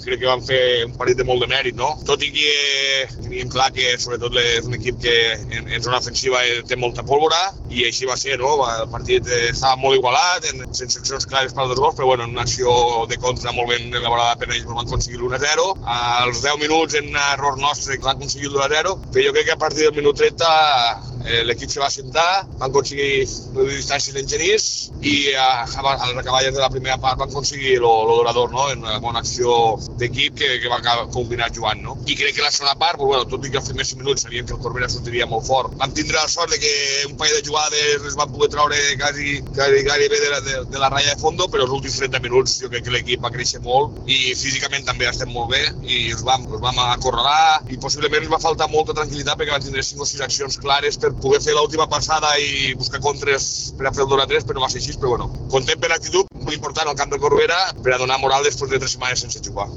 crec que van fer un partit de molt de mèrit, no? Tot i que teníem clar que sobretot és un equip que en zona ofensiva té molta pólvora i així va ser, no? El partit estava molt igualat, sense accions clares per als 2 gols, però bueno, en una acció de contra molt ben elaborada per ells van aconseguir l'1-0. Als 10 minuts, en un error nostre, van aconseguir l'1-0, però jo crec que a partir del minut 30 l'equip se va sentar, van aconseguir reduir distàncies en Genís i a les acaballes de la primera part van aconseguir l'odorador, no? En una bona acció d'equip que va acabar combinat jugant, no? I crec que la segona part, pues, bueno, tot i que els primers 5 minuts sabíem que el Corbera sortiria molt fort. Vam tindre la sort de que un parell de jugades les van poder treure quasi bé de la ratlla de fondo, però els últims 30 minuts jo crec que l'equip va créixer molt i físicament també estem molt bé i els vam acorralar i possiblement ens va faltar molta tranquil·litat perquè van tindre 5 o 6 accions clares per poder fer l'última passada i buscar contres per a fer el 2-3, però no va ser així, però bueno, content per l'actitud, molt important al camp del Corbera per a donar moral després de 3 setmanes sense jugar.